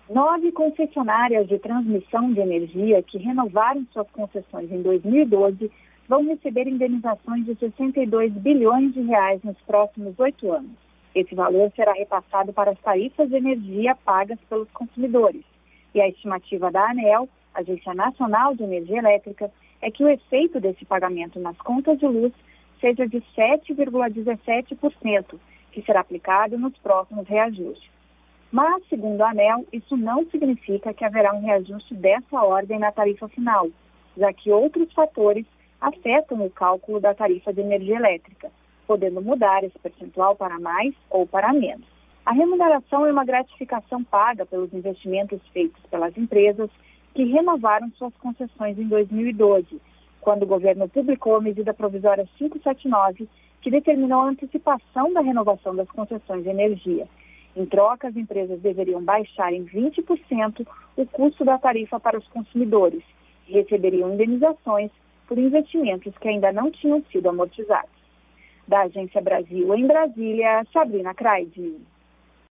9 concessionárias de transmissão de energia que renovaram suas concessões em 2012 vão receber indenizações de 62 bilhões de reais nos próximos 8 anos. Esse valor será repassado para as tarifas de energia pagas pelos consumidores. E a estimativa da ANEEL, Agência Nacional de Energia Elétrica, é que o efeito desse pagamento nas contas de luz seja de 7,17%, que será aplicado nos próximos reajustes. Mas, segundo a ANEEL, isso não significa que haverá um reajuste dessa ordem na tarifa final, já que outros fatores afetam o cálculo da tarifa de energia elétrica, podendo mudar esse percentual para mais ou para menos. A remuneração é uma gratificação paga pelos investimentos feitos pelas empresas que renovaram suas concessões em 2012, quando o governo publicou a medida provisória 579, que determinou a antecipação da renovação das concessões de energia. Em troca, as empresas deveriam baixar em 20% o custo da tarifa para os consumidores e receberiam indenizações por investimentos que ainda não tinham sido amortizados. Da Agência Brasil em Brasília, Sabrina Craide.